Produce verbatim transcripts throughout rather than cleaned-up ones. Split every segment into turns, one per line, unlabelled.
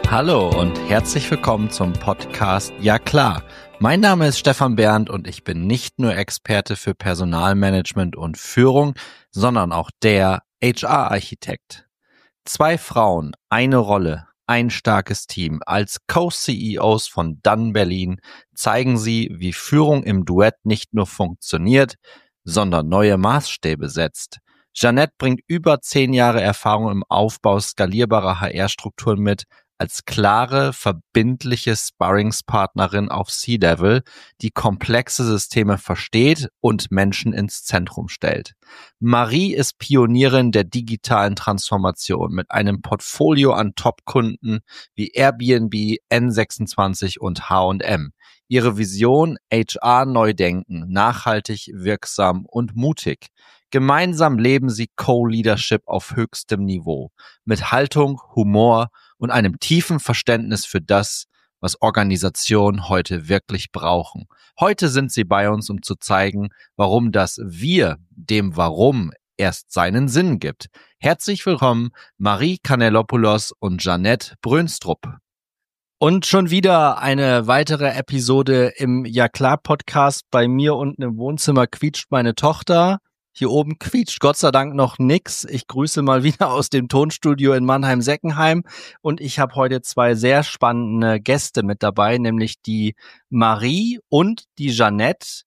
Hallo und herzlich willkommen zum Podcast Ja klar. Mein Name ist Stefan Bernd und ich bin nicht nur Experte für Personalmanagement und Führung, sondern auch der H R-Architekt. Zwei Frauen, eine Rolle, ein starkes Team. Als Co-C E Os von Dun Berlin zeigen sie, wie Führung im Duett nicht nur funktioniert, sondern neue Maßstäbe setzt. Jeanette bringt über zehn Jahre Erfahrung im Aufbau skalierbarer H R-Strukturen mit, als klare, verbindliche Sparringspartnerin auf C-Level, die komplexe Systeme versteht und Menschen ins Zentrum stellt. Marie ist Pionierin der digitalen Transformation mit einem Portfolio an Top-Kunden wie Airbnb, N sechsundzwanzig und H und M. Ihre Vision: H R neu denken, nachhaltig, wirksam und mutig. Gemeinsam leben sie Co-Leadership auf höchstem Niveau, mit Haltung, Humor und einem tiefen Verständnis für das, was Organisationen heute wirklich brauchen. Heute sind sie bei uns, um zu zeigen, warum das Wir dem Warum erst seinen Sinn gibt. Herzlich willkommen, Marie Kanellopoulos und Jeanette Brönstrup. Und schon wieder eine weitere Episode im Ja klar Podcast. Bei mir unten im Wohnzimmer quietscht meine Tochter. Hier oben quietscht Gott sei Dank noch nix. Ich grüße mal wieder aus dem Tonstudio in Mannheim-Seckenheim und ich habe heute zwei sehr spannende Gäste mit dabei, nämlich die Marie und die Jeanette,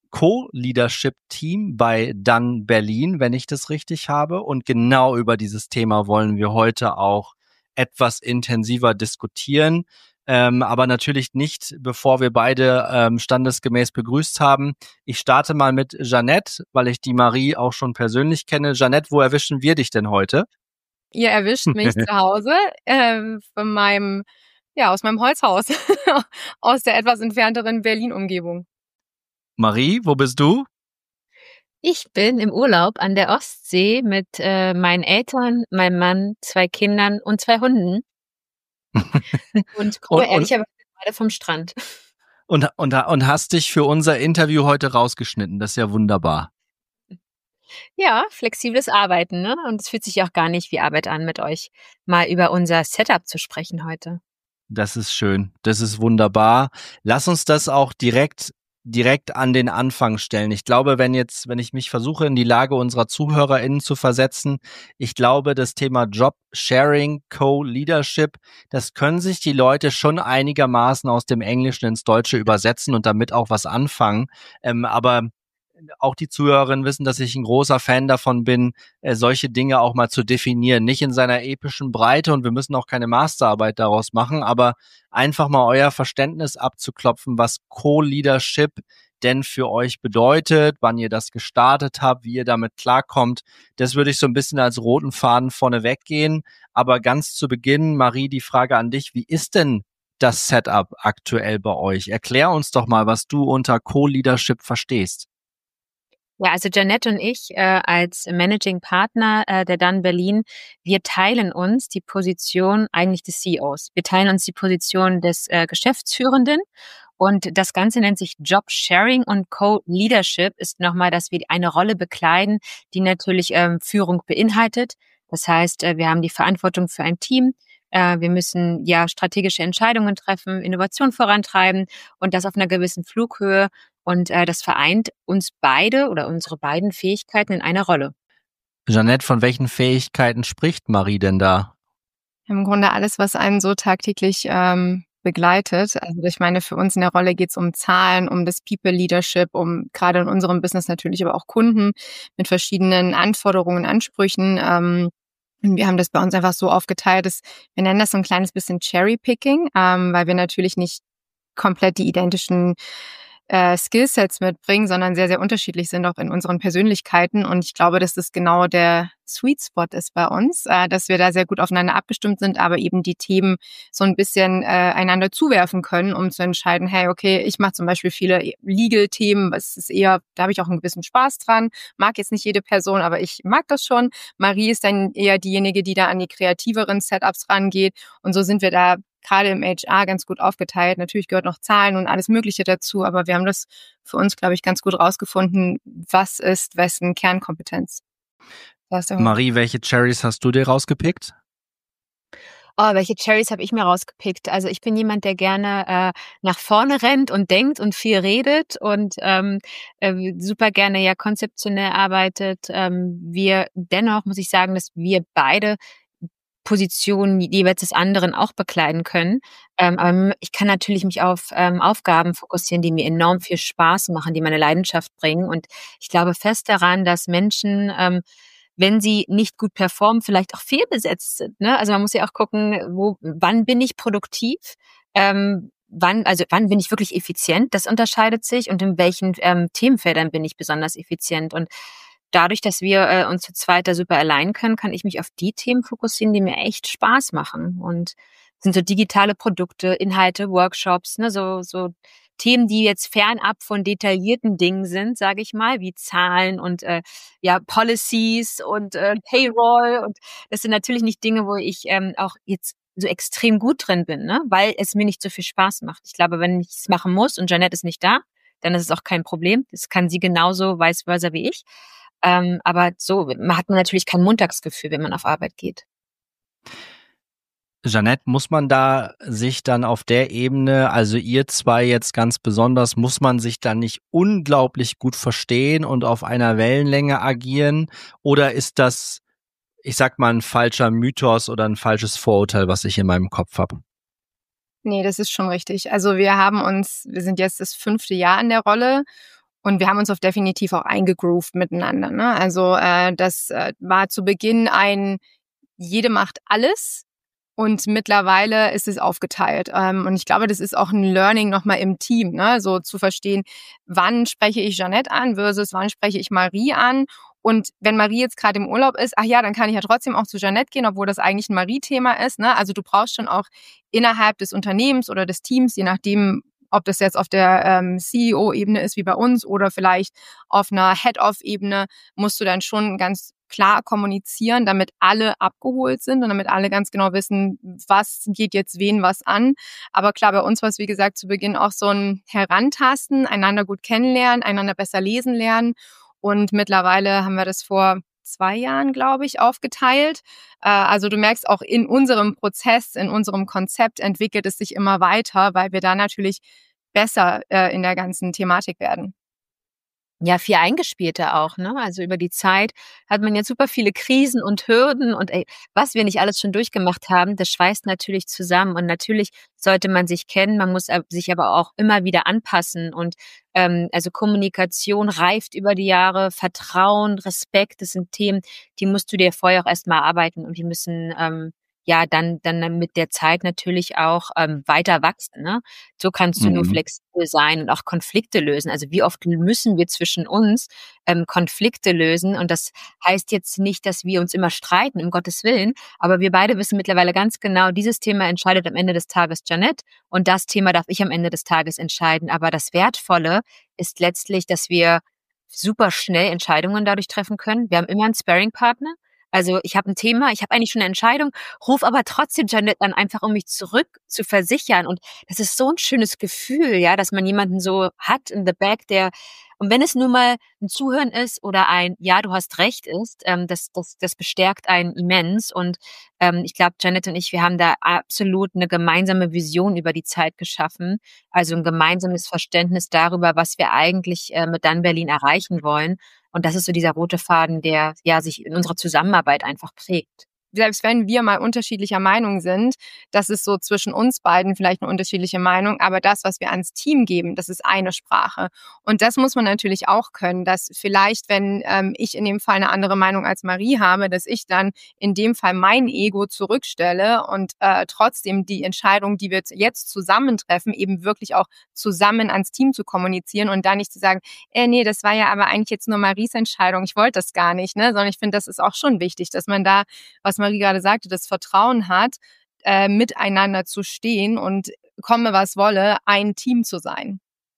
Co-Leadership-Team bei Dun Berlin, wenn ich das richtig habe. Und genau über dieses Thema wollen wir heute auch etwas intensiver diskutieren. Ähm, aber natürlich nicht, bevor wir beide ähm, standesgemäß begrüßt haben. Ich starte mal mit Jeanette, weil ich die Marie auch schon persönlich kenne. Jeanette, wo erwischen wir dich denn heute?
Ihr erwischt mich zu Hause ähm, von meinem, ja, aus meinem Holzhaus, aus der etwas entfernteren Berlin-Umgebung.
Marie, wo bist du?
Ich bin im Urlaub an der Ostsee mit äh, meinen Eltern, meinem Mann, zwei Kindern und zwei Hunden. Und komme ehrlicherweise gerade vom Strand.
Und, und, und hast dich für unser Interview heute rausgeschnitten. Das ist ja wunderbar.
Ja, flexibles Arbeiten, ne? Und es fühlt sich auch gar nicht wie Arbeit an, mit euch mal über unser Setup zu sprechen heute.
Das ist schön. Das ist wunderbar. Lass uns das auch direkt direkt an den Anfang stellen. Ich glaube, wenn jetzt, wenn ich mich versuche, in die Lage unserer ZuhörerInnen zu versetzen, ich glaube, das Thema Job-Sharing, Co-Leadership, das können sich die Leute schon einigermaßen aus dem Englischen ins Deutsche übersetzen und damit auch was anfangen. Ähm, aber auch die Zuhörerinnen wissen, dass ich ein großer Fan davon bin, äh, solche Dinge auch mal zu definieren. Nicht in seiner epischen Breite und wir müssen auch keine Masterarbeit daraus machen, aber einfach mal euer Verständnis abzuklopfen, was Co-Leadership denn für euch bedeutet, wann ihr das gestartet habt, wie ihr damit klarkommt. Das würde ich so ein bisschen als roten Faden vorne weggehen. Aber ganz zu Beginn, Marie, die Frage an dich, wie ist denn das Setup aktuell bei euch? Erklär uns doch mal, was du unter Co-Leadership verstehst.
Ja, also Jeanette und ich äh, als Managing Partner äh, der Dun Berlin, wir teilen uns die Position eigentlich des C E Os. Wir teilen uns die Position des äh, Geschäftsführenden und das Ganze nennt sich Job Sharing und Co-Leadership ist nochmal, dass wir eine Rolle bekleiden, die natürlich ähm, Führung beinhaltet. Das heißt, äh, wir haben die Verantwortung für ein Team. Äh, wir müssen ja strategische Entscheidungen treffen, Innovation vorantreiben und das auf einer gewissen Flughöhe. Und äh, das vereint uns beide oder unsere beiden Fähigkeiten in einer Rolle.
Jeanette, von welchen Fähigkeiten spricht Marie denn da?
Im Grunde alles, was einen so tagtäglich ähm, begleitet. Also ich meine, für uns in der Rolle geht es um Zahlen, um das People-Leadership, um gerade in unserem Business natürlich aber auch Kunden mit verschiedenen Anforderungen, Ansprüchen. Ähm, und wir haben das bei uns einfach so aufgeteilt, dass wir nennen das so ein kleines bisschen Cherry-Picking, ähm, weil wir natürlich nicht komplett die identischen äh, Skillsets mitbringen, sondern sehr, sehr unterschiedlich sind auch in unseren Persönlichkeiten. Und ich glaube, dass das genau der Sweet Spot ist bei uns, äh, dass wir da sehr gut aufeinander abgestimmt sind, aber eben die Themen so ein bisschen äh, einander zuwerfen können, um zu entscheiden, hey, okay, ich mache zum Beispiel viele Legal-Themen, was ist eher, da habe ich auch einen gewissen Spaß dran, mag jetzt nicht jede Person, aber ich mag das schon. Marie ist dann eher diejenige, die da an die kreativeren Setups rangeht und so sind wir da gerade im H R ganz gut aufgeteilt. Natürlich gehört noch Zahlen und alles Mögliche dazu, aber wir haben das für uns, glaube ich, ganz gut rausgefunden, was ist wessen Kernkompetenz.
Marie, welche Cherries hast du dir rausgepickt?
Oh, welche Cherries habe ich mir rausgepickt? Also ich bin jemand, der gerne äh, nach vorne rennt und denkt und viel redet und ähm, äh, super gerne ja konzeptionell arbeitet. Ähm, wir dennoch muss ich sagen, dass wir beide Positionen jeweils des anderen auch bekleiden können. Ähm, aber ich kann natürlich mich auf ähm, Aufgaben fokussieren, die mir enorm viel Spaß machen, die meine Leidenschaft bringen. Und ich glaube fest daran, dass Menschen ähm, wenn sie nicht gut performen, vielleicht auch fehlbesetzt sind. Ne? Also man muss ja auch gucken, wo, wann bin ich produktiv, ähm, wann, also wann bin ich wirklich effizient, das unterscheidet sich und in welchen ähm, Themenfeldern bin ich besonders effizient. Und dadurch, dass wir äh, uns zu zweit da super allein können, kann ich mich auf die Themen fokussieren, die mir echt Spaß machen. Und sind so digitale Produkte, Inhalte, Workshops, ne, so, so Themen, die jetzt fernab von detaillierten Dingen sind, sage ich mal, wie Zahlen und äh, ja Policies und äh, Payroll. Und das sind natürlich nicht Dinge, wo ich ähm, auch jetzt so extrem gut drin bin, ne? Weil es mir nicht so viel Spaß macht. Ich glaube, wenn ich es machen muss und Jeanette ist nicht da, dann ist es auch kein Problem. Das kann sie genauso vice versa wie ich. Ähm, aber so man hat man natürlich kein Montagsgefühl, wenn man auf Arbeit geht.
Jeanette, muss man da sich dann auf der Ebene, also ihr zwei jetzt ganz besonders, muss man sich dann nicht unglaublich gut verstehen und auf einer Wellenlänge agieren? Oder ist das, ich sag mal, ein falscher Mythos oder ein falsches Vorurteil, was ich in meinem Kopf habe?
Nee, das ist schon richtig. Also wir haben uns, wir sind jetzt das fünfte Jahr in der Rolle und wir haben uns auch definitiv auch eingegroovt miteinander. Ne? Also äh, das äh, war zu Beginn ein, jede macht alles. Und mittlerweile ist es aufgeteilt. Und ich glaube, das ist auch ein Learning nochmal im Team, ne? So zu verstehen, wann spreche ich Jeanette an versus wann spreche ich Marie an. Und wenn Marie jetzt gerade im Urlaub ist, ach ja, dann kann ich ja trotzdem auch zu Jeanette gehen, obwohl das eigentlich ein Marie-Thema ist, ne? Also du brauchst schon auch innerhalb des Unternehmens oder des Teams, je nachdem, ob das jetzt auf der ähm, C E O-Ebene ist wie bei uns oder vielleicht auf einer Head-Off-Ebene, musst du dann schon ganz klar kommunizieren, damit alle abgeholt sind und damit alle ganz genau wissen, was geht jetzt wen was an. Aber klar, bei uns war es, wie gesagt, zu Beginn auch so ein Herantasten, einander gut kennenlernen, einander besser lesen lernen. Und mittlerweile haben wir das vor zwei Jahren, glaube ich, aufgeteilt. Also du merkst auch in unserem Prozess, in unserem Konzept entwickelt es sich immer weiter, weil wir da natürlich besser in der ganzen Thematik werden.
Ja, viel eingespielter auch, ne? Also über die Zeit hat man jetzt super viele Krisen und Hürden und ey, was wir nicht alles schon durchgemacht haben, das schweißt natürlich zusammen und natürlich sollte man sich kennen, man muss sich aber auch immer wieder anpassen und ähm, also Kommunikation reift über die Jahre, Vertrauen, Respekt, das sind Themen, die musst du dir vorher auch erstmal erarbeiten und die müssen ähm, ja dann dann mit der Zeit natürlich auch ähm, weiter wachsen. Ne? So kannst du mhm. nur flexibel sein und auch Konflikte lösen. Also wie oft müssen wir zwischen uns ähm, Konflikte lösen? Und das heißt jetzt nicht, dass wir uns immer streiten, um Gottes Willen. Aber wir beide wissen mittlerweile ganz genau, dieses Thema entscheidet am Ende des Tages Jeanette und das Thema darf ich am Ende des Tages entscheiden. Aber das Wertvolle ist letztlich, dass wir super schnell Entscheidungen dadurch treffen können. Wir haben immer einen Sparring-Partner. Also ich habe ein Thema, ich habe eigentlich schon eine Entscheidung, ruf aber trotzdem Jeanette an, einfach um mich zurück zu versichern. Und das ist so ein schönes Gefühl, ja, dass man jemanden so hat in the back, der, und wenn es nur mal ein Zuhören ist oder ein Ja, du hast recht ist, ähm, das, das, das bestärkt einen immens. Und ähm, ich glaube, Jeanette und ich, wir haben da absolut eine gemeinsame Vision über die Zeit geschaffen. Also ein gemeinsames Verständnis darüber, was wir eigentlich äh, mit Done Berlin erreichen wollen. Und das ist so dieser rote Faden, der ja sich in unserer Zusammenarbeit einfach prägt.
Selbst wenn wir mal unterschiedlicher Meinung sind, das ist so zwischen uns beiden vielleicht eine unterschiedliche Meinung, aber das, was wir ans Team geben, das ist eine Sprache. Und das muss man natürlich auch können, dass vielleicht, wenn ähm, ich in dem Fall eine andere Meinung als Marie habe, dass ich dann in dem Fall mein Ego zurückstelle und äh, trotzdem die Entscheidung, die wir jetzt zusammentreffen, eben wirklich auch zusammen ans Team zu kommunizieren und dann nicht zu sagen, äh, nee, das war ja aber eigentlich jetzt nur Maries Entscheidung, ich wollte das gar nicht, ne? Sondern ich finde, das ist auch schon wichtig, dass man da, was Marie gerade sagte, das Vertrauen hat, äh, miteinander zu stehen und komme was wolle, ein Team zu sein.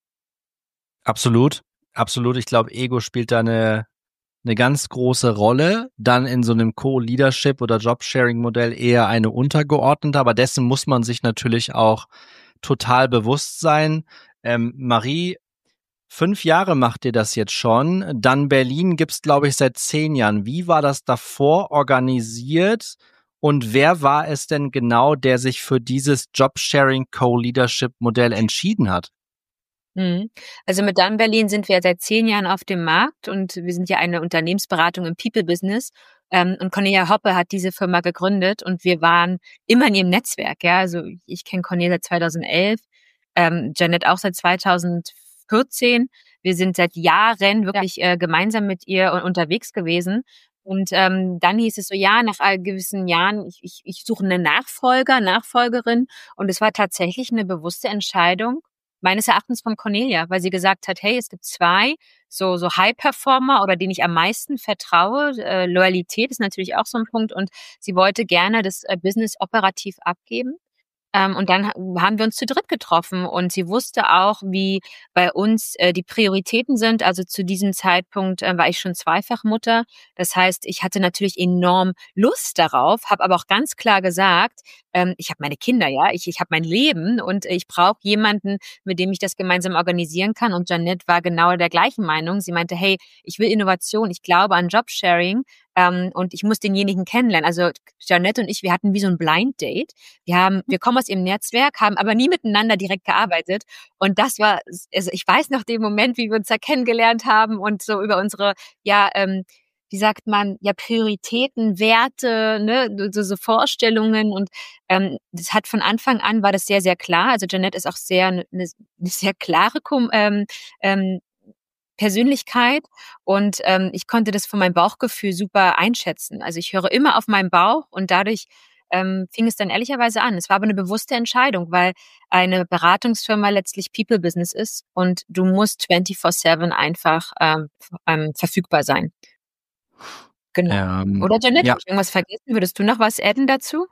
Absolut, absolut. Ich glaube, Ego spielt da eine, eine ganz große Rolle. Dann in so einem Co-Leadership oder Job-Sharing-Modell eher eine untergeordnete, aber dessen muss man sich natürlich auch total bewusst sein. Ähm, Marie, fünf Jahre macht ihr das jetzt schon. Dann Berlin gibt's, glaube ich, seit zehn Jahren. Wie war das davor organisiert? Und wer war es denn genau, der sich für dieses Job-Sharing-Co-Leadership-Modell entschieden hat?
Mhm. Also mit Dun Berlin sind wir seit zehn Jahren auf dem Markt und wir sind ja eine Unternehmensberatung im People-Business. Ähm, und Cornelia Hoppe hat diese Firma gegründet und wir waren immer in ihrem Netzwerk. Ja, also ich kenne Cornelia seit zweitausendelf, ähm, Janet auch seit zweitausendvierzehn. Wir sind seit Jahren wirklich ja. äh, gemeinsam mit ihr unterwegs gewesen. Und ähm, dann hieß es so, ja, nach gewissen Jahren, ich, ich, ich suche einen Nachfolger, Nachfolgerin. Und es war tatsächlich eine bewusste Entscheidung, meines Erachtens von Cornelia, weil sie gesagt hat, hey, es gibt zwei so so High-Performer oder denen ich am meisten vertraue. Äh, Loyalität ist natürlich auch so ein Punkt und sie wollte gerne das äh, Business operativ abgeben. Ähm, und dann haben wir uns zu dritt getroffen und sie wusste auch, wie bei uns äh, die Prioritäten sind. Also zu diesem Zeitpunkt äh, war ich schon Zweifachmutter. Das heißt, ich hatte natürlich enorm Lust darauf, habe aber auch ganz klar gesagt, ähm, ich habe meine Kinder, ja, ich, ich habe mein Leben und ich brauche jemanden, mit dem ich das gemeinsam organisieren kann. Und Janet war genau der gleichen Meinung. Sie meinte, hey, ich will Innovation, ich glaube an Jobsharing. Ähm, und ich muss denjenigen kennenlernen. Also Janet und ich, wir hatten wie so ein Blind Date. Wir haben, wir kommen aus ihrem Netzwerk, haben aber nie miteinander direkt gearbeitet. Und das war, also ich weiß noch den Moment, wie wir uns da kennengelernt haben und so über unsere, ja, ähm, wie sagt man, ja, Prioritäten, Werte, ne, so, so Vorstellungen. Und ähm, das hat von Anfang an war das sehr, sehr klar. Also Janet ist auch sehr eine, eine sehr klare ähm, ähm, Persönlichkeit und ähm, ich konnte das von meinem Bauchgefühl super einschätzen. Also ich höre immer auf meinen Bauch und dadurch ähm, fing es dann ehrlicherweise an. Es war aber eine bewusste Entscheidung, weil eine Beratungsfirma letztlich People Business ist und du musst vierundzwanzig sieben einfach ähm, ähm, verfügbar sein. Genau.
Ähm,
Oder Janet,
ja.
habe ich irgendwas vergessen? Würdest du noch was adden dazu?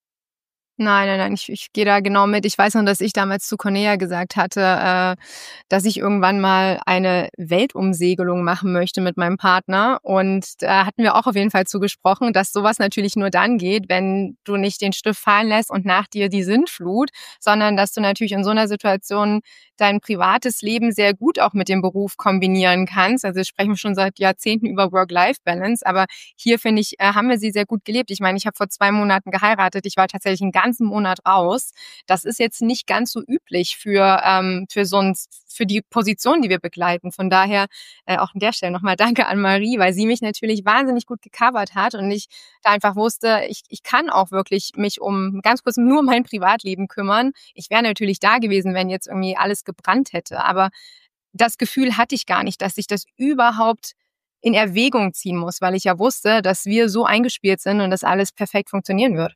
Nein, nein, nein, ich, ich gehe da genau mit. Ich weiß noch, dass ich damals zu Cornelia gesagt hatte, äh, dass ich irgendwann mal eine Weltumsegelung machen möchte mit meinem Partner. Und da hatten wir auch auf jeden Fall zugesprochen, dass sowas natürlich nur dann geht, wenn du nicht den Stift fallen lässt und nach dir die Sintflut, sondern dass du natürlich in so einer Situation dein privates Leben sehr gut auch mit dem Beruf kombinieren kannst. Also wir sprechen schon seit Jahrzehnten über Work-Life-Balance, aber hier, finde ich, äh, haben wir sie sehr gut gelebt. Ich meine, ich habe vor zwei Monaten geheiratet. Ich war tatsächlich einen ganzen Monat raus. Das ist jetzt nicht ganz so üblich für ähm, für so ein, für die Position, die wir begleiten. Von daher äh, auch an der Stelle nochmal Danke an Marie, weil sie mich natürlich wahnsinnig gut gecovert hat und ich da einfach wusste, ich, ich kann auch wirklich mich um ganz kurz nur mein Privatleben kümmern. Ich wäre natürlich da gewesen, wenn jetzt irgendwie alles gebrannt hätte. Aber das Gefühl hatte ich gar nicht, dass ich das überhaupt in Erwägung ziehen muss, weil ich ja wusste, dass wir so eingespielt sind und dass alles perfekt funktionieren wird.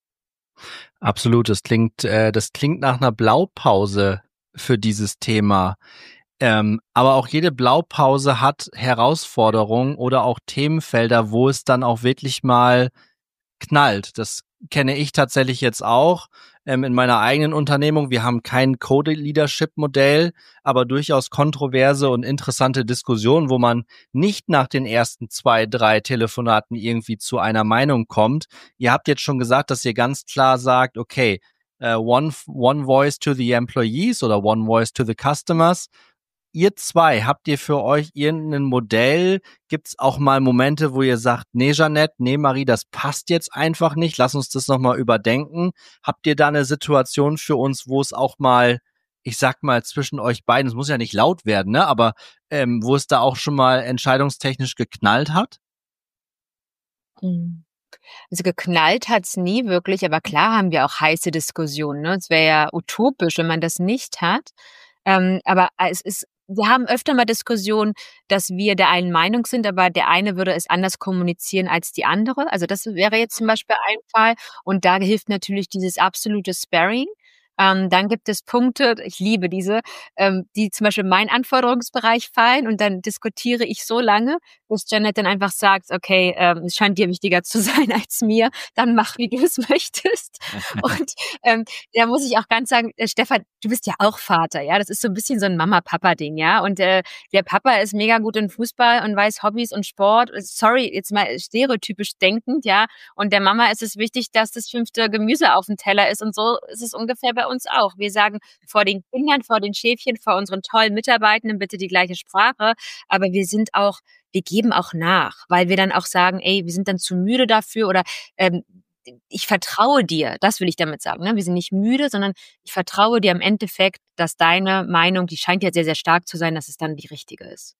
Absolut, das klingt, äh, das klingt nach einer Blaupause für dieses Thema. Ähm, aber auch jede Blaupause hat Herausforderungen oder auch Themenfelder, wo es dann auch wirklich mal knallt. Das kenne ich tatsächlich jetzt auch ähm, in meiner eigenen Unternehmung. Wir haben kein Code-Leadership-Modell, aber durchaus kontroverse und interessante Diskussionen, wo man nicht nach den ersten zwei, drei Telefonaten irgendwie zu einer Meinung kommt. Ihr habt jetzt schon gesagt, dass ihr ganz klar sagt, okay, uh, one, one voice to the employees oder one voice to the customers. Ihr zwei, habt ihr für euch irgendein Modell? Gibt's auch mal Momente, wo ihr sagt, nee, Jeanette, nee, Marie, das passt jetzt einfach nicht, lass uns das nochmal überdenken. Habt ihr da eine Situation für uns, wo es auch mal, ich sag mal, zwischen euch beiden, es muss ja nicht laut werden, ne, aber ähm, wo es da auch schon mal entscheidungstechnisch geknallt hat?
Also geknallt hat's nie wirklich, aber klar haben wir auch heiße Diskussionen. Ne? Es wäre ja utopisch, wenn man das nicht hat. Ähm, aber es ist wir haben öfter mal Diskussionen, dass wir der einen Meinung sind, aber der eine würde es anders kommunizieren als die andere. Also das wäre jetzt zum Beispiel ein Fall. Und da hilft natürlich dieses absolute Sparring. Ähm, dann gibt es Punkte, ich liebe diese, ähm, die zum Beispiel in meinen Anforderungsbereich fallen und dann diskutiere ich so lange, bis Janet dann einfach sagt, okay, ähm, es scheint dir wichtiger zu sein als mir, dann mach, wie du es möchtest. Und ähm, da muss ich auch ganz sagen, äh, Stefan, du bist ja auch Vater, ja, das ist so ein bisschen so ein Mama-Papa-Ding, ja, und äh, der Papa ist mega gut in Fußball und weiß Hobbys und Sport, sorry, jetzt mal stereotypisch denkend, ja, und der Mama ist es wichtig, dass das fünfte Gemüse auf dem Teller ist und so ist es ungefähr bei uns auch. Wir sagen vor den Kindern, vor den Schäfchen, vor unseren tollen Mitarbeitenden bitte die gleiche Sprache, aber wir sind auch, wir geben auch nach, weil wir dann auch sagen, ey, wir sind dann zu müde dafür oder ähm, ich vertraue dir, das will ich damit sagen. Ne? Wir sind nicht müde, sondern ich vertraue dir im Endeffekt, dass deine Meinung, die scheint ja sehr, sehr stark zu sein, dass es dann die richtige ist.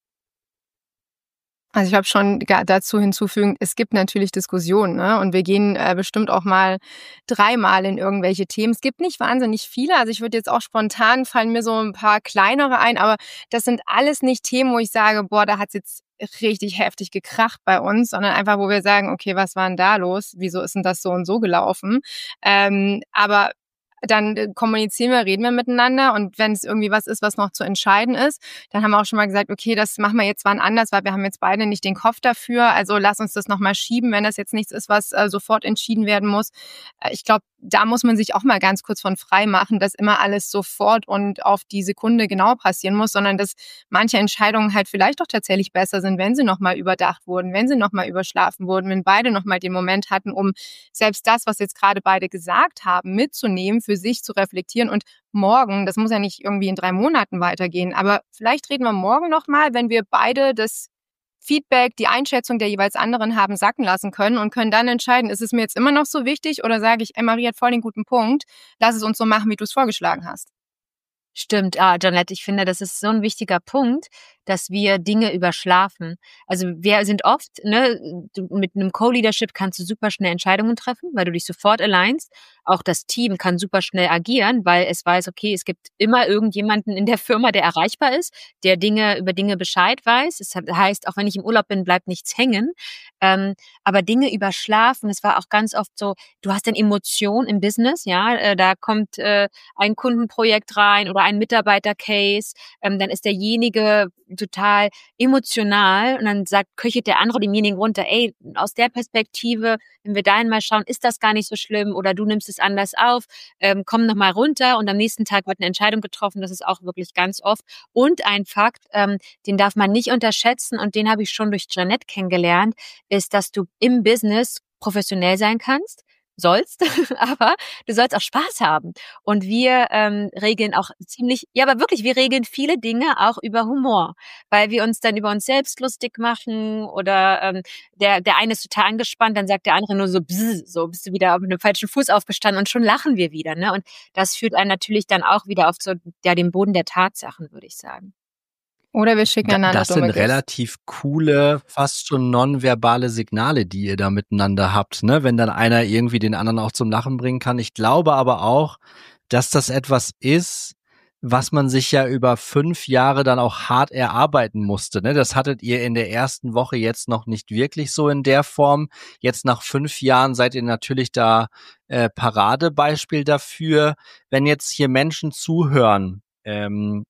Also ich habe schon dazu hinzufügen, es gibt natürlich Diskussionen, ne? Und wir gehen äh, bestimmt auch mal dreimal in irgendwelche Themen. Es gibt nicht wahnsinnig viele, also ich würde jetzt auch spontan, fallen mir so ein paar kleinere ein, aber das sind alles nicht Themen, wo ich sage, boah, da hat's jetzt richtig heftig gekracht bei uns, sondern einfach, wo wir sagen, okay, was war denn da los? Wieso ist denn das so und so gelaufen? Ähm, aber dann äh, kommunizieren wir, reden wir miteinander und wenn es irgendwie was ist, was noch zu entscheiden ist, dann haben wir auch schon mal gesagt, okay, das machen wir jetzt wann anders, weil wir haben jetzt beide nicht den Kopf dafür, also lass uns das nochmal schieben, wenn das jetzt nichts ist, was äh, sofort entschieden werden muss. Äh, ich glaube, da muss man sich auch mal ganz kurz von frei machen, dass immer alles sofort und auf die Sekunde genau passieren muss, sondern dass manche Entscheidungen halt vielleicht doch tatsächlich besser sind, wenn sie nochmal überdacht wurden, wenn sie nochmal überschlafen wurden, wenn beide nochmal den Moment hatten, um selbst das, was jetzt gerade beide gesagt haben, mitzunehmen, für sich zu reflektieren und morgen, das muss ja nicht irgendwie in drei Monaten weitergehen, aber vielleicht reden wir morgen nochmal, wenn wir beide das Feedback, die Einschätzung der jeweils anderen haben sacken lassen können und können dann entscheiden, ist es mir jetzt immer noch so wichtig oder sage ich, ey, Marie hat voll den guten Punkt, lass es uns so machen, wie du es vorgeschlagen hast.
Stimmt, ah, Janette, ich finde, das ist so ein wichtiger Punkt, dass wir Dinge überschlafen. Also wir sind oft, ne, du, mit einem Co-Leadership kannst du super schnell Entscheidungen treffen, weil du dich sofort alignst. Auch das Team kann super schnell agieren, weil es weiß, okay, es gibt immer irgendjemanden in der Firma, der erreichbar ist, der Dinge über Dinge Bescheid weiß. Es heißt, auch wenn ich im Urlaub bin, bleibt nichts hängen. Ähm, aber Dinge überschlafen, es war auch ganz oft so, du hast eine Emotion im Business, ja, äh, da kommt äh, ein Kundenprojekt rein oder ein Mitarbeiter-Case, ähm, dann ist derjenige total emotional und dann sagt, köchelt der andere demjenigen runter, ey, aus der Perspektive, wenn wir dahin mal schauen, ist das gar nicht so schlimm oder du nimmst es anders auf, ähm, komm noch mal runter und am nächsten Tag wird eine Entscheidung getroffen, das ist auch wirklich ganz oft. Und ein Fakt, ähm, den darf man nicht unterschätzen und den habe ich schon durch Janette kennengelernt, ist, dass du im Business professionell sein kannst, sollst, aber du sollst auch Spaß haben. Und wir ähm, regeln auch ziemlich, ja, aber wirklich, wir regeln viele Dinge auch über Humor, weil wir uns dann über uns selbst lustig machen oder ähm, der der eine ist total angespannt, dann sagt der andere nur so, bzz, so bist du wieder auf einem falschen Fuß aufgestanden und schon lachen wir wieder, ne? Und das führt einen natürlich dann auch wieder auf so ja den Boden der Tatsachen, würde ich sagen.
Oder wir schicken einander
Das sind
dumme Gifts.
relativ coole, fast schon nonverbale Signale, die ihr da miteinander habt, ne? Wenn dann einer irgendwie den anderen auch zum Lachen bringen kann. Ich glaube aber auch, dass das etwas ist, was man sich ja über fünf Jahre dann auch hart erarbeiten musste, ne? Das hattet ihr in der ersten Woche jetzt noch nicht wirklich so in der Form. Jetzt nach fünf Jahren seid ihr natürlich da äh, Paradebeispiel dafür. Wenn jetzt hier Menschen zuhören, ähm,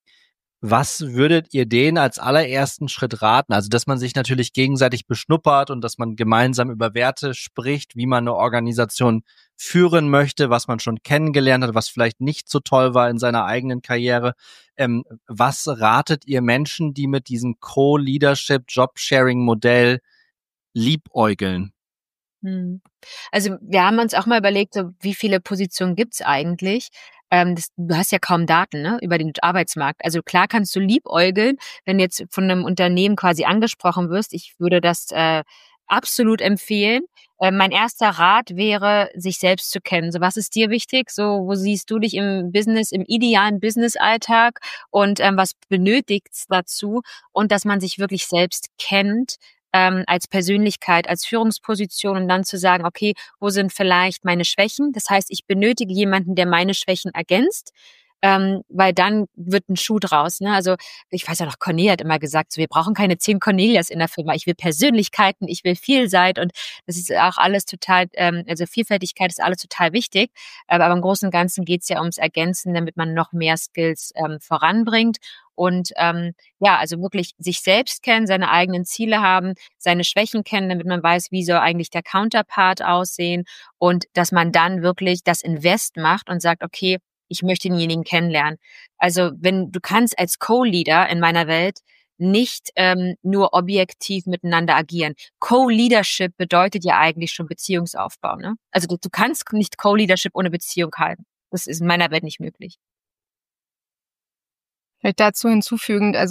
was würdet ihr denen als allerersten Schritt raten? Also, dass man sich natürlich gegenseitig beschnuppert und dass man gemeinsam über Werte spricht, wie man eine Organisation führen möchte, was man schon kennengelernt hat, was vielleicht nicht so toll war in seiner eigenen Karriere. Ähm, was ratet ihr Menschen, die mit diesem Co-Leadership, Job-Sharing-Modell liebäugeln?
Hm. Also wir haben uns auch mal überlegt, so, wie viele Positionen gibt's eigentlich? Ähm, das, du hast ja kaum Daten, ne, über den Arbeitsmarkt. Also klar kannst du liebäugeln, wenn du jetzt von einem Unternehmen quasi angesprochen wirst. Ich würde das äh, absolut empfehlen. Äh, mein erster Rat wäre, sich selbst zu kennen. So, was ist dir wichtig? So, wo siehst du dich im Business, im idealen Business-Alltag und ähm, was benötigt's dazu? Und dass man sich wirklich selbst kennt, ähm, als Persönlichkeit, als Führungsposition und dann zu sagen, okay, wo sind vielleicht meine Schwächen? Das heißt, ich benötige jemanden, der meine Schwächen ergänzt, ähm, weil dann wird ein Schuh draus. Ne? Also ich weiß ja noch, Cornelia hat immer gesagt, so, wir brauchen keine zehn Cornelias in der Firma. Ich will Persönlichkeiten, ich will Vielseite und das ist auch alles total, ähm, also Vielfältigkeit ist alles total wichtig. Aber im Großen und Ganzen geht es ja ums Ergänzen, damit man noch mehr Skills ähm, voranbringt. Und ähm, ja, also wirklich sich selbst kennen, seine eigenen Ziele haben, seine Schwächen kennen, damit man weiß, wie soll eigentlich der Counterpart aussehen und dass man dann wirklich das Invest macht und sagt, okay, ich möchte denjenigen kennenlernen. Also wenn du kannst als Co-Leader in meiner Welt nicht ähm, nur objektiv miteinander agieren. Co-Leadership bedeutet ja eigentlich schon Beziehungsaufbau. Ne? Also du, du kannst nicht Co-Leadership ohne Beziehung halten. Das ist in meiner Welt nicht möglich.
Vielleicht dazu hinzufügend, also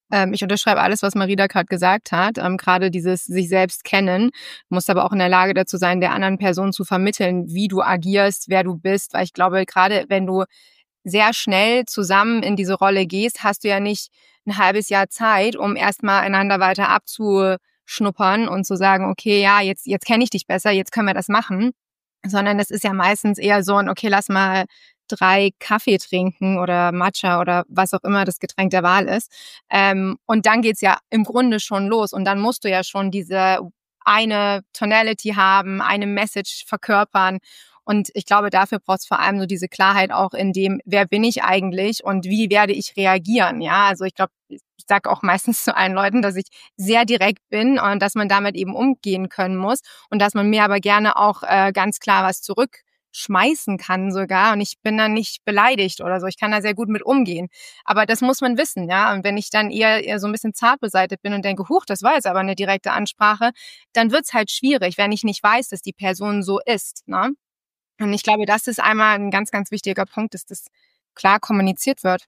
Ähm, ich unterschreibe alles, was Marie da gerade gesagt hat. Ähm, gerade dieses sich selbst kennen. Du musst aber auch in der Lage dazu sein, der anderen Person zu vermitteln, wie du agierst, wer du bist. Weil ich glaube, gerade wenn du sehr schnell zusammen in diese Rolle gehst, hast du ja nicht ein halbes Jahr Zeit, um erstmal einander weiter abzuschnuppern und zu sagen, okay, ja, jetzt, jetzt kenne ich dich besser, jetzt können wir das machen. Sondern das ist ja meistens eher so ein, okay, lass mal drei Kaffee trinken oder Matcha oder was auch immer das Getränk der Wahl ist. Ähm, und dann geht's ja im Grunde schon los. Und dann musst du ja schon diese eine Tonality haben, eine Message verkörpern. Und ich glaube, dafür braucht es vor allem so diese Klarheit auch in dem, wer bin ich eigentlich und wie werde ich reagieren. Ja, also ich glaube, ich sage auch meistens zu allen Leuten, dass ich sehr direkt bin und dass man damit eben umgehen können muss und dass man mir aber gerne auch äh, ganz klar was zurückschmeißen kann sogar. Und ich bin dann nicht beleidigt oder so. Ich kann da sehr gut mit umgehen. Aber das muss man wissen, ja. Und wenn ich dann eher, eher so ein bisschen zart beseitigt bin und denke, huch, das war jetzt aber eine direkte Ansprache, dann wird's halt schwierig, wenn ich nicht weiß, dass die Person so ist, ne? Und ich glaube, das ist einmal ein ganz, ganz wichtiger Punkt, dass das klar kommuniziert wird.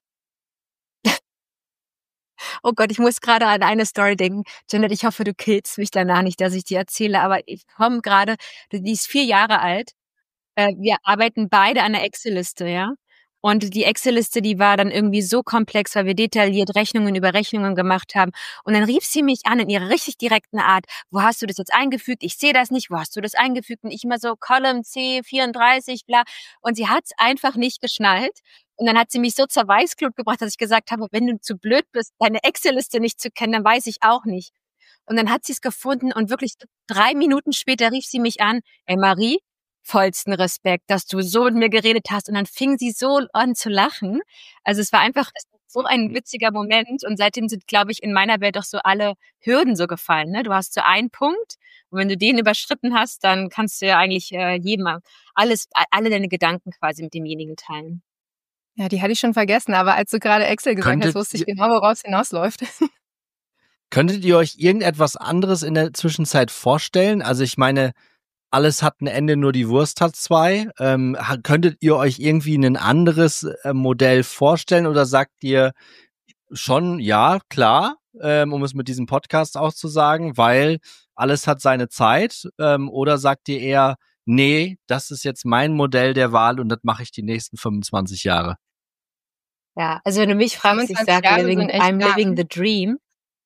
Oh Gott, ich muss gerade an eine Story denken. Janet, ich hoffe, du killst mich danach nicht, dass ich die erzähle, aber ich komme gerade, die ist vier Jahre alt. Äh, wir arbeiten beide an der Excel-Liste, ja. Und die Excel-Liste, die war dann irgendwie so komplex, weil wir detailliert Rechnungen über Rechnungen gemacht haben. Und dann rief sie mich an in ihrer richtig direkten Art. Wo hast du das jetzt eingefügt? Ich sehe das nicht. Wo hast du das eingefügt? Und ich immer so, Column C vierunddreißig, bla. Und sie hat es einfach nicht geschnallt. Und dann hat sie mich so zur Weißglut gebracht, dass ich gesagt habe, wenn du zu blöd bist, deine Excel-Liste nicht zu kennen, dann weiß ich auch nicht. Und dann hat sie es gefunden und wirklich drei Minuten später rief sie mich an, ey Marie, vollsten Respekt, dass du so mit mir geredet hast. Und dann fing sie so an zu lachen. Also es war einfach so ein witziger Moment. Und seitdem sind, glaube ich, in meiner Welt auch so alle Hürden so gefallen. Ne? Du hast so einen Punkt und wenn du den überschritten hast, dann kannst du ja eigentlich äh, jedem alles, alle deine Gedanken quasi mit demjenigen teilen.
Ja, die hatte ich schon vergessen, aber als du gerade Excel gesagt
Könntet
hast, wusste ich genau, worauf es hinausläuft.
Könntet ihr euch irgendetwas anderes in der Zwischenzeit vorstellen? Also ich meine, alles hat ein Ende, nur die Wurst hat zwei. Ähm, könntet ihr euch irgendwie ein anderes äh, Modell vorstellen oder sagt ihr schon, ja, klar, ähm, um es mit diesem Podcast auch zu sagen, weil alles hat seine Zeit? Ähm, oder sagt ihr eher, nee, das ist jetzt mein Modell der Wahl und das mache ich die nächsten fünfundzwanzig Jahre?
Ja, also wenn du mich fragst, ich sage, living, I'm
lang.
living the dream.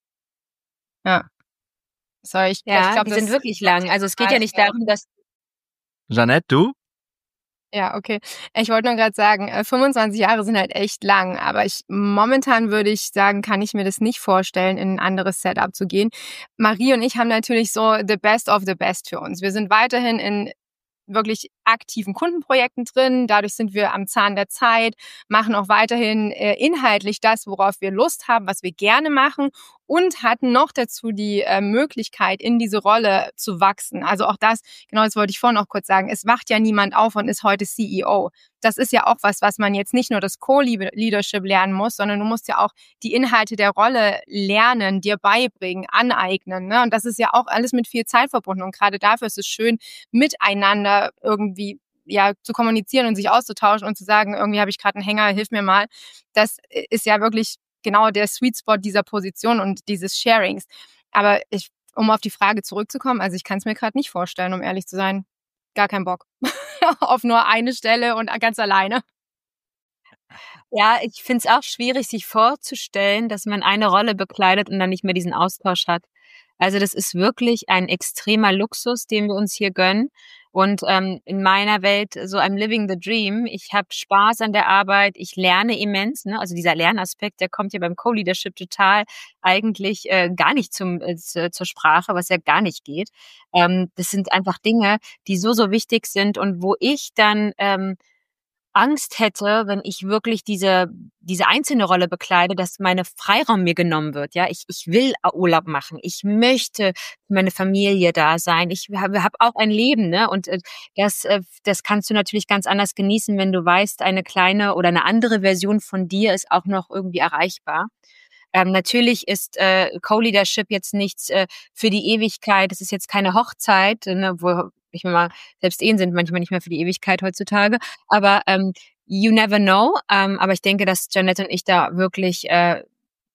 Ja. Sorry, ich,
Ja,
ich glaube,
die
das
sind wirklich lang. Also es geht ja nicht darum, dass...
Jeanette, du?
Ja, okay. Ich wollte nur gerade sagen, äh, fünfundzwanzig Jahre sind halt echt lang, aber ich momentan würde ich sagen, kann ich mir das nicht vorstellen, in ein anderes Setup zu gehen. Marie und ich haben natürlich so the best of the best für uns. Wir sind weiterhin in wirklich aktiven Kundenprojekten drin. Dadurch sind wir am Zahn der Zeit, machen auch weiterhin äh, inhaltlich das, worauf wir Lust haben, was wir gerne machen und hatten noch dazu die äh, Möglichkeit, in diese Rolle zu wachsen. Also auch das, genau das wollte ich vorhin auch kurz sagen, es wacht ja niemand auf und ist heute C E O. Das ist ja auch was, was man jetzt nicht nur das Co-Leadership lernen muss, sondern du musst ja auch die Inhalte der Rolle lernen, dir beibringen, aneignen. Ne? Und das ist ja auch alles mit viel Zeit verbunden. Und gerade dafür ist es schön, miteinander irgendwie ja zu kommunizieren und sich auszutauschen und zu sagen, irgendwie habe ich gerade einen Hänger, hilf mir mal. Das ist ja wirklich genau der Sweet Spot dieser Position und dieses Sharings. Aber ich, um auf die Frage zurückzukommen, also ich kann es mir gerade nicht vorstellen, um ehrlich zu sein. Gar keinen Bock. Auf nur eine Stelle und ganz alleine.
Ja, ich finde es auch schwierig, sich vorzustellen, dass man eine Rolle bekleidet und dann nicht mehr diesen Austausch hat. Also das ist wirklich ein extremer Luxus, den wir uns hier gönnen. Und ähm, in meiner Welt, so I'm living the dream. Ich habe Spaß an der Arbeit, ich lerne immens. Ne? Also dieser Lernaspekt, der kommt ja beim Co-Leadership total eigentlich äh, gar nicht zum äh, zur Sprache, was ja gar nicht geht. Ähm, das sind einfach Dinge, die so, so wichtig sind und wo ich dann... Ähm, Angst hätte, wenn ich wirklich diese diese einzelne Rolle bekleide, dass meine Freiraum mir genommen wird. Ja, ich ich will Urlaub machen. Ich möchte für meine Familie da sein. Ich habe hab auch ein Leben, ne? Und äh, das äh, das kannst du natürlich ganz anders genießen, wenn du weißt, eine kleine oder eine andere Version von dir ist auch noch irgendwie erreichbar. Ähm, natürlich ist äh, Co-Leadership jetzt nichts äh, für die Ewigkeit. Es ist jetzt keine Hochzeit, ne, wo ich mal, selbst Ehen sind manchmal nicht mehr für die Ewigkeit heutzutage. Aber ähm, you never know. Ähm, aber ich denke, dass Jeanette und ich da wirklich äh,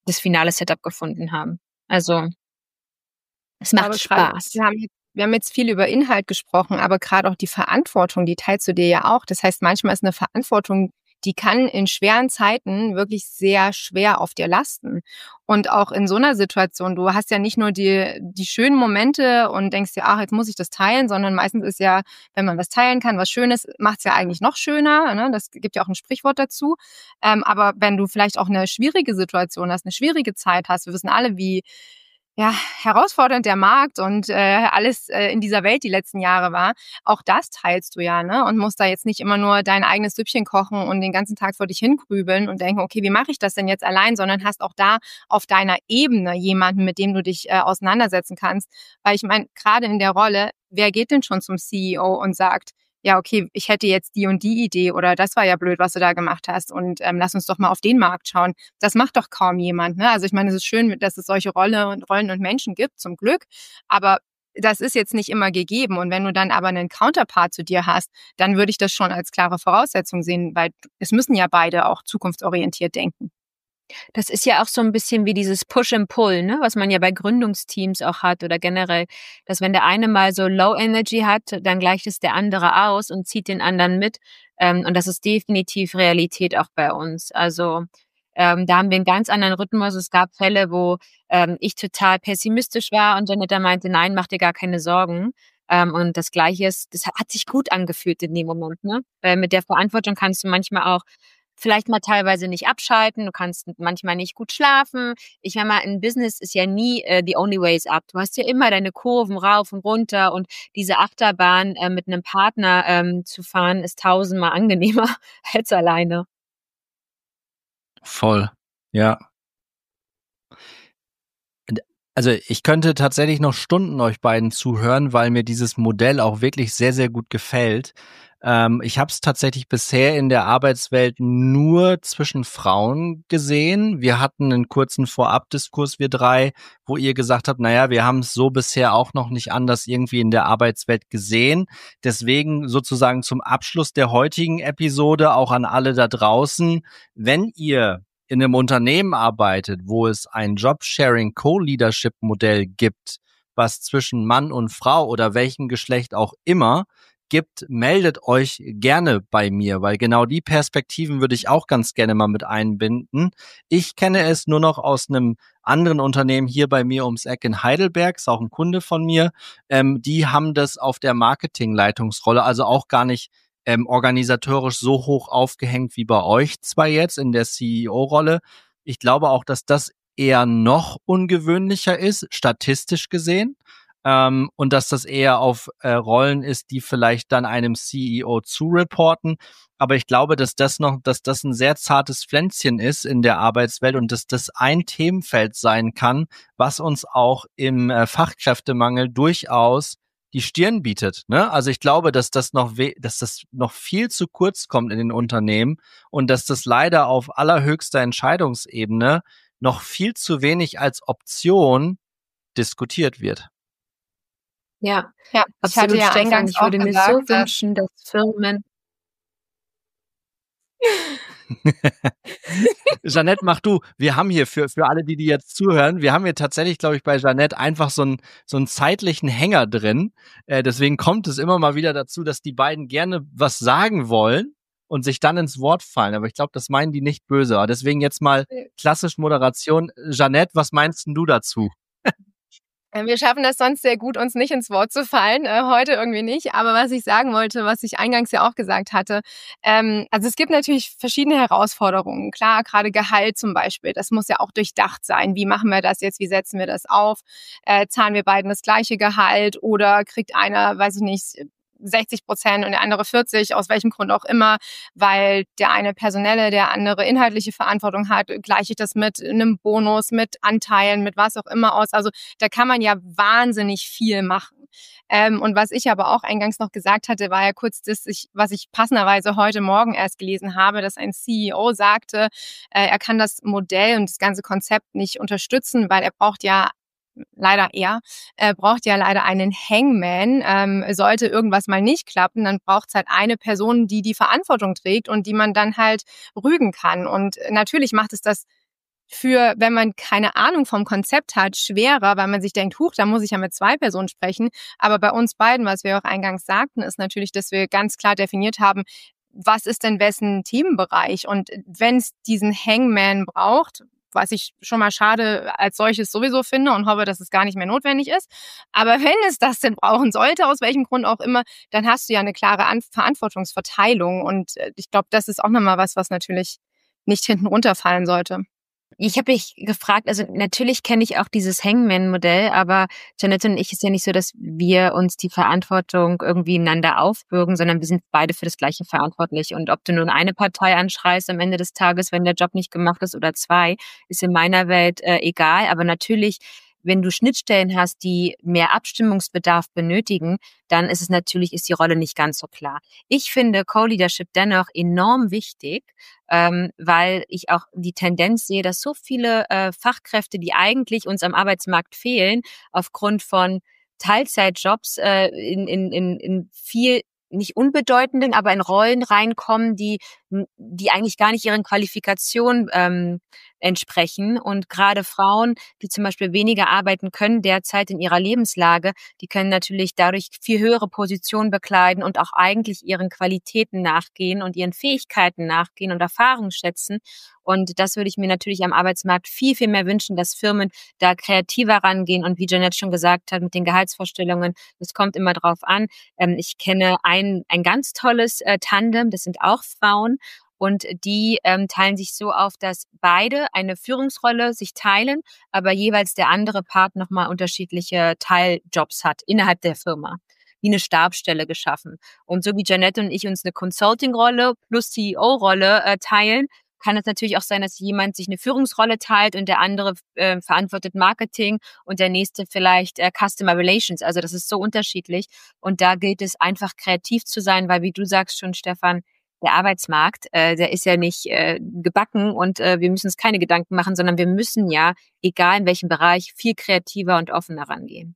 das finale Setup gefunden haben. Also es macht Spaß.
Wir haben jetzt Wir haben jetzt viel über Inhalt gesprochen, aber gerade auch die Verantwortung, die teilst du dir ja auch. Das heißt, manchmal ist eine Verantwortung, die kann in schweren Zeiten wirklich sehr schwer auf dir lasten. Und auch in so einer Situation, du hast ja nicht nur die, die schönen Momente und denkst dir, ach, jetzt muss ich das teilen, sondern meistens ist ja, wenn man was teilen kann, was Schönes, macht es ja eigentlich noch schöner. Ne? Das gibt ja auch ein Sprichwort dazu. Ähm, aber wenn du vielleicht auch eine schwierige Situation hast, eine schwierige Zeit hast, wir wissen alle, wie ja, herausfordernd der Markt und äh, alles äh, in dieser Welt die letzten Jahre war, auch das teilst du ja, ne? Und musst da jetzt nicht immer nur dein eigenes Süppchen kochen und den ganzen Tag vor dich hingrübeln und denken, okay, wie mache ich das denn jetzt allein, sondern hast auch da auf deiner Ebene jemanden, mit dem du dich äh, auseinandersetzen kannst. Weil ich meine, gerade in der Rolle, wer geht denn schon zum C E O und sagt, ja, okay, ich hätte jetzt die und die Idee oder das war ja blöd, was du da gemacht hast und ähm, lass uns doch mal auf den Markt schauen. Das macht doch kaum jemand, ne? Also ich meine, es ist schön, dass es solche Rolle und Rollen und Menschen gibt, zum Glück, aber das ist jetzt nicht immer gegeben und wenn du dann aber einen Counterpart zu dir hast, dann würde ich das schon als klare Voraussetzung sehen, weil es müssen ja beide auch zukunftsorientiert denken.
Das ist ja auch so ein bisschen wie dieses Push and Pull, ne, was man ja bei Gründungsteams auch hat oder generell, dass wenn der eine mal so Low Energy hat, dann gleicht es der andere aus und zieht den anderen mit. Ähm, und das ist definitiv Realität auch bei uns. Also ähm, da haben wir einen ganz anderen Rhythmus. Es gab Fälle, wo ähm, ich total pessimistisch war und Janetta meinte, nein, mach dir gar keine Sorgen. Ähm, und das Gleiche ist, das hat sich gut angefühlt in dem Moment, ne? Weil mit der Verantwortung kannst du manchmal auch vielleicht mal teilweise nicht abschalten, du kannst manchmal nicht gut schlafen. Ich meine mal, ein Business ist ja nie äh, the only way is up. Du hast ja immer deine Kurven rauf und runter und diese Achterbahn äh, mit einem Partner ähm, zu fahren, ist tausendmal angenehmer als alleine.
Voll, ja. Also ich könnte tatsächlich noch Stunden euch beiden zuhören, weil mir dieses Modell auch wirklich sehr, sehr gut gefällt. Ähm, ich habe es tatsächlich bisher in der Arbeitswelt nur zwischen Frauen gesehen. Wir hatten einen kurzen Vorabdiskurs, wir drei, wo ihr gesagt habt, naja, wir haben es so bisher auch noch nicht anders irgendwie in der Arbeitswelt gesehen. Deswegen sozusagen zum Abschluss der heutigen Episode auch an alle da draußen, wenn ihr in einem Unternehmen arbeitet, wo es ein Job-Sharing-Co-Leadership-Modell gibt, was zwischen Mann und Frau oder welchem Geschlecht auch immer gibt, meldet euch gerne bei mir, weil genau die Perspektiven würde ich auch ganz gerne mal mit einbinden. Ich kenne es nur noch aus einem anderen Unternehmen hier bei mir ums Eck in Heidelberg, ist auch ein Kunde von mir. Ähm, die haben das auf der Marketingleitungsrolle, also auch gar nicht Ähm, organisatorisch so hoch aufgehängt wie bei euch zwei jetzt in der C E O-Rolle. Ich glaube auch, dass das eher noch ungewöhnlicher ist, statistisch gesehen, ähm, und dass das eher auf äh, Rollen ist, die vielleicht dann einem C E O zureporten. Aber ich glaube, dass das noch, dass das ein sehr zartes Pflänzchen ist in der Arbeitswelt und dass das ein Themenfeld sein kann, was uns auch im äh, Fachkräftemangel durchaus die Stirn bietet, ne? Also ich glaube, dass das noch, we- dass das noch viel zu kurz kommt in den Unternehmen und dass das leider auf allerhöchster Entscheidungsebene noch viel zu wenig als Option diskutiert wird.
Ja,
Ja, ich hatte
absolut,
ja
Stefan.
eingangs
Ich würde
auch
mir
gesagt,
so
dass
wünschen, dass Firmen
Jeanette, mach du. Wir haben hier für, für alle, die, die jetzt zuhören, wir haben hier tatsächlich, glaube ich, bei Jeanette einfach so einen, so einen zeitlichen Hänger drin. Äh, deswegen kommt es immer mal wieder dazu, dass die beiden gerne was sagen wollen und sich dann ins Wort fallen. Aber ich glaube, das meinen die nicht böse. Aber deswegen jetzt mal klassisch Moderation. Jeanette, was meinst denn du dazu?
Wir schaffen das sonst sehr gut, uns nicht ins Wort zu fallen, äh, heute irgendwie nicht. Aber was ich sagen wollte, was ich eingangs ja auch gesagt hatte, ähm, also es gibt natürlich verschiedene Herausforderungen. Klar, gerade Gehalt zum Beispiel, das muss ja auch durchdacht sein. Wie machen wir das jetzt? Wie setzen wir das auf? Äh, zahlen wir beiden das gleiche Gehalt oder kriegt einer, weiß ich nicht, sechzig Prozent und der andere vierzig, aus welchem Grund auch immer, weil der eine personelle, der andere inhaltliche Verantwortung hat, gleiche ich das mit einem Bonus, mit Anteilen, mit was auch immer aus. Also da kann man ja wahnsinnig viel machen. Ähm, und was ich aber auch eingangs noch gesagt hatte, war ja kurz das, ich, was ich passenderweise heute Morgen erst gelesen habe, dass ein C E O sagte, äh, er kann das Modell und das ganze Konzept nicht unterstützen, weil er braucht ja leider er, äh, braucht ja leider einen Hangman. Ähm, sollte irgendwas mal nicht klappen, dann braucht es halt eine Person, die die Verantwortung trägt und die man dann halt rügen kann. Und natürlich macht es das für, wenn man keine Ahnung vom Konzept hat, schwerer, weil man sich denkt, huch, da muss ich ja mit zwei Personen sprechen. Aber bei uns beiden, was wir auch eingangs sagten, ist natürlich, dass wir ganz klar definiert haben, was ist denn wessen Themenbereich? Und wenn es diesen Hangman braucht, was ich schon mal schade als solches sowieso finde und hoffe, dass es gar nicht mehr notwendig ist. Aber wenn es das denn brauchen sollte, aus welchem Grund auch immer, dann hast du ja eine klare An- Verantwortungsverteilung. Und ich glaube, das ist auch nochmal was, was natürlich nicht hinten runterfallen sollte.
Ich habe mich gefragt, also natürlich kenne ich auch dieses Hangman-Modell, aber Janette und ich ist ja nicht so, dass wir uns die Verantwortung irgendwie einander aufbürgen, sondern wir sind beide für das Gleiche verantwortlich. Und ob du nun eine Partei anschreist am Ende des Tages, wenn der Job nicht gemacht ist, oder zwei, ist in meiner Welt äh, egal. Aber natürlich, wenn du Schnittstellen hast, die mehr Abstimmungsbedarf benötigen, dann ist es natürlich, ist die Rolle nicht ganz so klar. Ich finde Co-Leadership dennoch enorm wichtig, ähm, weil ich auch die Tendenz sehe, dass so viele äh, Fachkräfte, die eigentlich uns am Arbeitsmarkt fehlen, aufgrund von Teilzeitjobs äh, in, in, in, in viel nicht unbedeutenden, aber in Rollen reinkommen, die die eigentlich gar nicht ihren Qualifikationen ähm, entsprechen. Und gerade Frauen, die zum Beispiel weniger arbeiten können derzeit in ihrer Lebenslage, die können natürlich dadurch viel höhere Positionen bekleiden und auch eigentlich ihren Qualitäten nachgehen und ihren Fähigkeiten nachgehen und Erfahrungen schätzen. Und das würde ich mir natürlich am Arbeitsmarkt viel, viel mehr wünschen, dass Firmen da kreativer rangehen. Und wie Janette schon gesagt hat, mit den Gehaltsvorstellungen, das kommt immer drauf an. Ähm, ich kenne ein, ein ganz tolles äh, Tandem, das sind auch Frauen. Und die ähm, teilen sich so auf, dass beide eine Führungsrolle sich teilen, aber jeweils der andere Part nochmal unterschiedliche Teiljobs hat innerhalb der Firma, wie eine Stabsstelle geschaffen. Und so wie Janette und ich uns eine Consulting-Rolle plus C E O-Rolle äh, teilen, kann es natürlich auch sein, dass jemand sich eine Führungsrolle teilt und der andere äh, verantwortet Marketing und der nächste vielleicht äh, Customer Relations. Also das ist so unterschiedlich. Und da gilt es einfach kreativ zu sein, weil wie du sagst schon, Stefan, der Arbeitsmarkt, äh, der ist ja nicht äh, gebacken und äh, wir müssen uns keine Gedanken machen, sondern wir müssen ja, egal in welchem Bereich, viel kreativer und offener rangehen.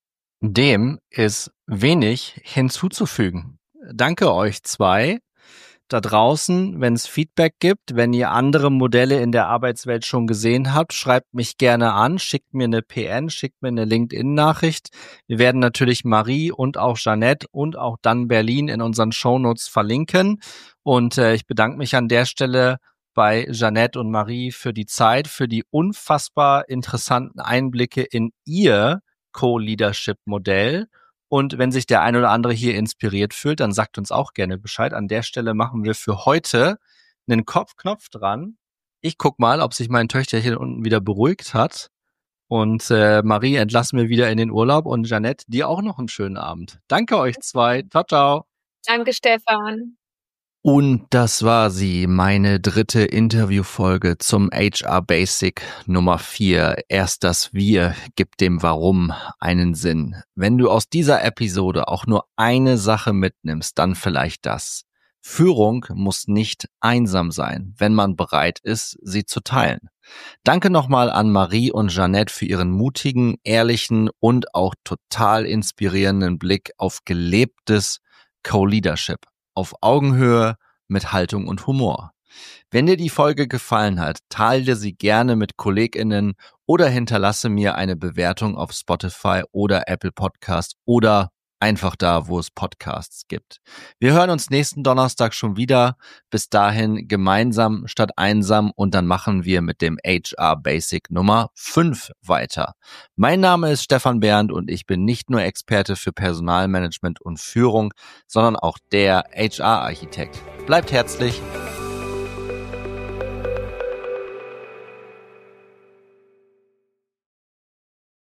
Dem ist wenig hinzuzufügen. Danke euch zwei. Da draußen, wenn es Feedback gibt, wenn ihr andere Modelle in der Arbeitswelt schon gesehen habt, schreibt mich gerne an, schickt mir eine P N, schickt mir eine LinkedIn-Nachricht. Wir werden natürlich Marie und auch Janette und auch dann Berlin in unseren Shownotes verlinken. Und äh, ich bedanke mich an der Stelle bei Janette und Marie für die Zeit, für die unfassbar interessanten Einblicke in ihr Co-Leadership-Modell. Und wenn sich der ein oder andere hier inspiriert fühlt, dann sagt uns auch gerne Bescheid. An der Stelle machen wir für heute einen Kopfknopf dran. Ich guck mal, ob sich mein Töchterchen unten wieder beruhigt hat. Und äh, Marie entlassen wir wieder in den Urlaub. Und Janette, dir auch noch einen schönen Abend. Danke euch zwei. Ciao, ciao.
Danke, Stefan.
Und das war sie, meine dritte Interviewfolge zum H R Basic Nummer vier. Erst das Wir gibt dem Warum einen Sinn. Wenn du aus dieser Episode auch nur eine Sache mitnimmst, dann vielleicht das. Führung muss nicht einsam sein, wenn man bereit ist, sie zu teilen. Danke nochmal an Marie und Janette für ihren mutigen, ehrlichen und auch total inspirierenden Blick auf gelebtes Co-Leadership. Auf Augenhöhe, mit Haltung und Humor. Wenn dir die Folge gefallen hat, teile sie gerne mit KollegInnen oder hinterlasse mir eine Bewertung auf Spotify oder Apple Podcast oder einfach da, wo es Podcasts gibt. Wir hören uns nächsten Donnerstag schon wieder. Bis dahin gemeinsam statt einsam und dann machen wir mit dem H R Basic Nummer fünf weiter. Mein Name ist Stefan Bernd und ich bin nicht nur Experte für Personalmanagement und Führung, sondern auch der H R-Architekt. Bleibt herzlich.